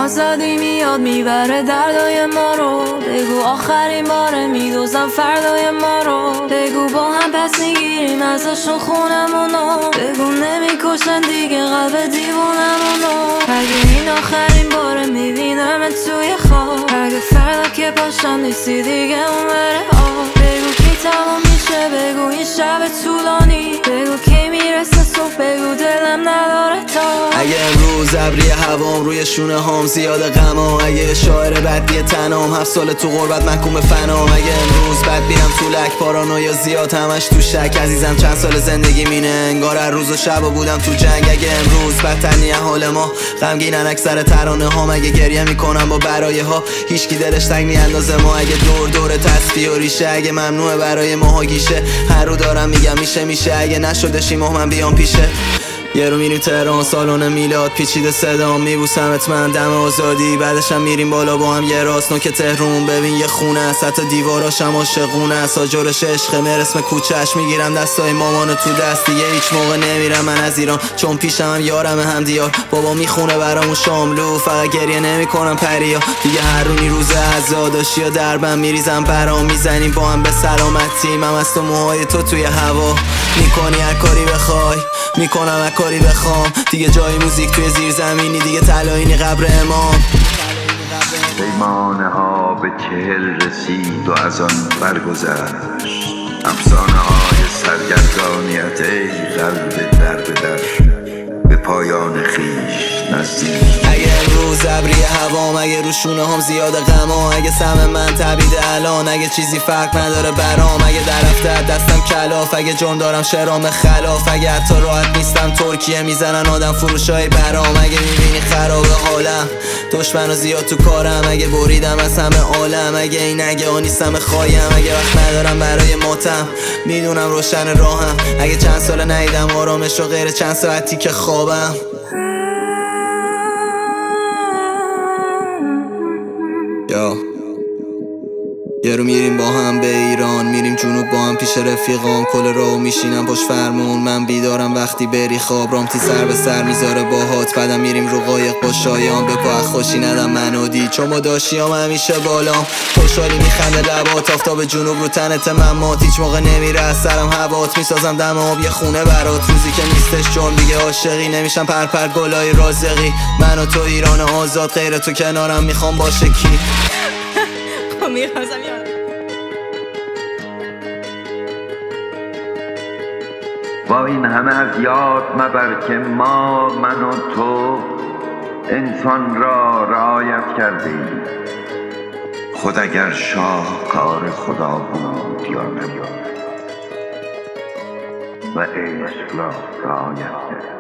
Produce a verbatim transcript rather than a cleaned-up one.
آزادی میاد میبره دردای ما رو. بگو آخرین باره میدوزم فردای ما رو. بگو با هم پس میگیریم ازشون خونمونو. بگو نمیکشن دیگه قلب دیوونمونو. اگه این آخرین باره میبینم توی خواب، اگه فردا که پاشم نیستی دیگه اون بره آب. بگو کی تمام میشه، بگو این شب طولانی. بگو کی میرسه صبح، بگو دلم نداره تا. اگه امروز ابری هوام روی شونه هام زیاد غمام، اگه شاعر بدبی تنام هفت سال تو غربت محکوم فنام. اگه امروز بد بیرم تو لک پارانویا زیاد همش تو شک. عزیزم چند سال زندگی مینه انگار هر روز و شب و بودم تو جنگ. اگه امروز بدترین حال ما غمگینن اکثر ترانه هام. اگه گریه میکنم با برای ها هیچکی دلش تنگ میاندازه ما. اگه دور دور تسبیح و ریشه، اگه ممنوعه برای ماها گیشه. هر رو دارم میگم میشه میشه، اگه نشده شیماه من بیام پیشه. یه رو میریم تهران سالن میلاد پیچیده صدام میبوسمت من دم آزادی. بعدشم میریم بالا با هم یه راست نوک تهرون. ببین یه خونه است حتی دیواراشم عاشقونه است. آجرش عشق مر اسم کوچه‌اش میگیرم دستای مامانو تو دست. دیگه هیچ موقع نمیرم من از ایران چون پیشم هم یارم هم دیار. بابا میخونه برامون شاملو فقط گریه نمیکنم پریا. دیگه هر رونی روز عزاداشی یا دربم میریزم برام. میزنیم با هم به سلامتی من از تو موهای تو توی هوا. میکنی هر کاری بخوای میکنم هر کاری بخوام. دیگه جای موزیک توی زیر زمینی دیگه تلاینی قبر امام. پیمانه ها به چهل رسید و از آن برگذشت. افسانه های سرگردانیت ای قلب در به در به پایان خیش نزدیک. اگه امروز ابری هوام، اگه رو شونه هم زیاد غما. اگه سم من تبیده الان، اگه چیزی فرق نداره برام. اگه در رفته دستم کلاف، اگه جرم دارم شرام خلاف. اگه حتی راحت نیستم ترکیه میزنن آدم فروشای برام. اگه میبینی خراب حالم دشمن و زیاد تو کارم. اگه بریدم از همه عالم، اگه این اگه آنیستم خوایم. اگه وقت ندارم برای ماتم میدونم روشن راهم. اگه چند سال ندیدم آرامش و غیر چند ساعتی که خوابم. یا یه رو میریم با هم به ایران، میریم جنوب با هم پیش رفیقام. کل راهو میشینم پشت فرمون، من بیدارم وقتی بری خواب. رامتی سر به سر میذاره باهات، بعدم میریم رو قایق با شایان. به پا خوشی ندم منو دی چون ما داشتیام همیشه بالام. خوشحالی میخنده لبات، آفتاب جنوب رو تنت ممات. هیچ موقع نمیره از سرم هوات، میسازم دم آب یه خونه برات. روزی که نیستش جرم دیگه عاشقی نمیشم پرپر گلای رازقی. من و تو ایران آزاد، غیر تو کنارم میخوام باشه کی. با این همه از یاد مبر که ما من و تو انسان را رعایت کردیم. خود اگر شاهکار خدا بود یا نبود و عشق را رعایت کرد.